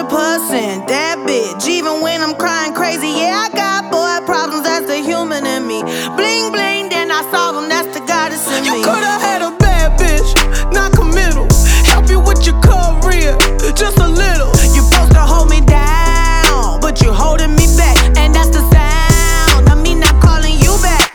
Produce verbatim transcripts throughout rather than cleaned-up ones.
hundred percent that bitch. Even when I'm crying crazy, yeah, I got boy problems, that's the human in me. Bling bling, then I solve them, that's the goddess in me. You could've had a bad bitch, not committal. Help you with your career, just a little. You supposed to hold me down, but you holding me back, and that's the sound of me not calling you back.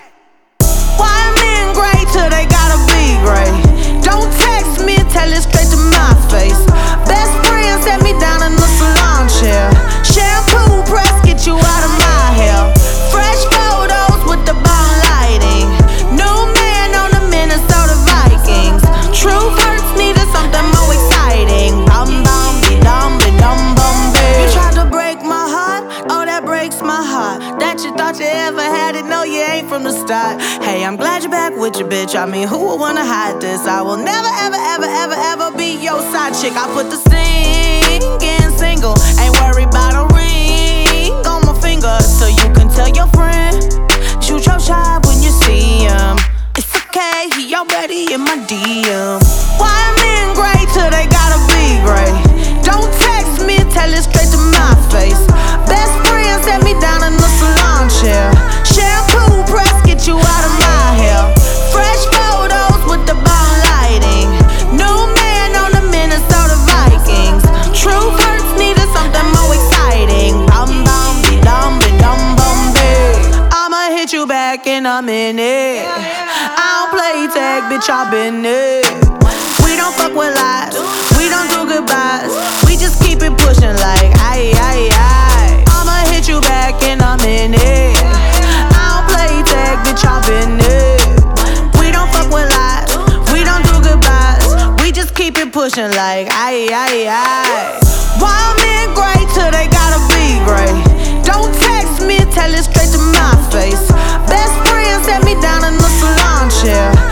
Why men great till they gotta be great? Don't text me, tell it straight to my face. Best friend set me down in the salon chair. Shampoo press, get you out of my hair. Fresh photos with the bomb lighting. New man on the Minnesota Vikings. Truth hurts, needed something more exciting. Bum bum be dum be dum bum be. You tried to break my heart, oh that breaks my heart. That you thought you ever had it, no you ain't from the start. Hey, I'm glad you're back with your bitch. I mean, who would wanna hide this? I will never ever ever ever ever be your side chick. I put the singing single, ain't worried about a ring on my finger, so you can tell your friend, shoot your shot when you see him. It's okay, he already in my D M. Why men great till they gotta be great? Don't text me, tell it straight to my face. Best friend set me down in the salon chair. Shampoo press, get you out of my hair. Fresh photos with the bomb lighting. New man on the Minnesota Vikings. Truth hurts, needed something more exciting. Bum bum be dum be dum bum be. I'ma hit you back in a minute. I don't play tag, bitch, I been it. We don't fuck with lies, we don't do goodbyes. We just keep it pushing like aye aye aye. I'ma hit you back in a minute. I don't play tag, bitch, I been it. We don't fuck with lies, we don't do goodbyes. We just keep it pushing like aye aye aye. Why men great till they gotta be great? Don't text me, tell it straight to my face. Best friend set me down in the salon chair.